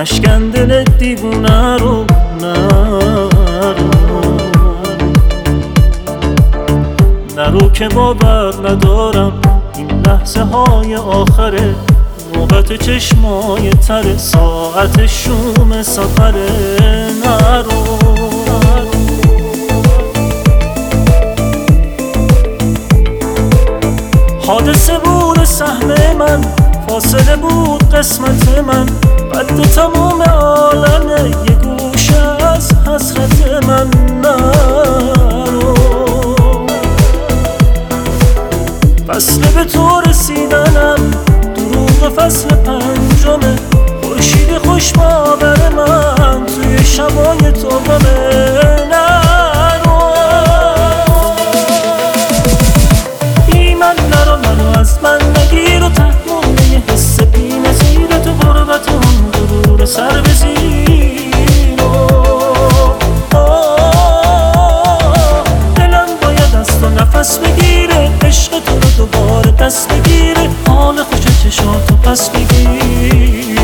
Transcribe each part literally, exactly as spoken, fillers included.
نشکن دل دیوونه رو، نرو نرو که باور ندارم این لحظه های آخره، نوبت چشمای تر ساعت شوم سفره. نرو حادثه بود سهم من، فاصله بود قسمت من، بد تموم عالمه یه گوشه از حسرت من. نرو فصل به تو رسیدنم، دروغ فصل پنجمه، خورشید خوش باور من توی شبای تو غمه. نرو بی من نرو، نرو از من نگیر و تحمل یه حس بی نظیر تو غربت اون غرور سر به زیر. دلم باید از تو نفس بگیره، عشق تو رو دوباره دست بگیره، حال خوش چشاتو پس بگیره.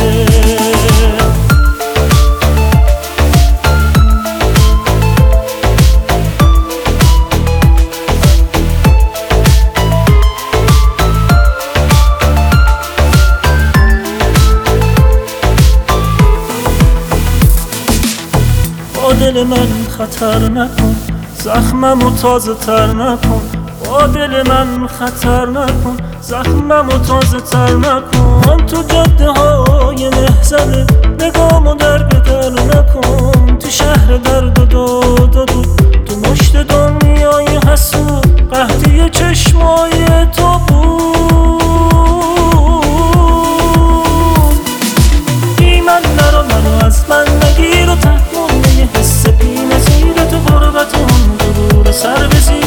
با دل من خطر نکن، زخممو تازه تر نکن. با دل من خطر نکن، زخممو تازه تر نکن. تو جاده های مهزله نگامو در به در نکن. تو شهر درد و داد و دود، تو مشت دنیای حسود، قحطی چشمای تو بود. بی من نرو، نرو از من نگیر و تحمل یه حس بی نظیر تو غربت اون غرور سر به زیر.